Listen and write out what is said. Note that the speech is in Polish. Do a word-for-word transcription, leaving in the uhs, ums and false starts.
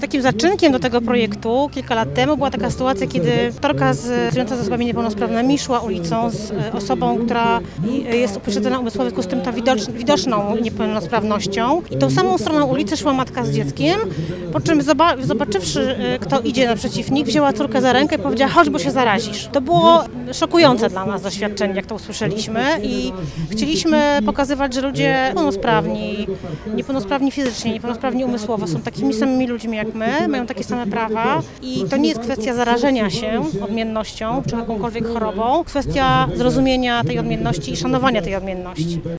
Takim zaczynkiem do tego projektu kilka lat temu była taka sytuacja, kiedy aktorka z, żyjąca z osobami niepełnosprawnymi szła ulicą z e, osobą, która jest upośledzona umysłowo, w związku z tym ta widocz, widoczną niepełnosprawnością. I tą samą stroną ulicy szła matka z dzieckiem, po czym zoba zobaczywszy, e, kto idzie naprzeciw nich, wzięła córkę za rękę i powiedziała: chodź, bo się zarazisz. To było szokujące dla nas doświadczenie, jak to usłyszeliśmy, i chcieliśmy pokazywać, że ludzie niepełnosprawni, niepełnosprawni fizycznie, niepełnosprawni umysłowo są takimi samymi ludźmi jak my, mają takie same prawa i to nie jest kwestia zarażenia się odmiennością czy jakąkolwiek chorobą, kwestia zrozumienia tej odmienności i szanowania tej odmienności.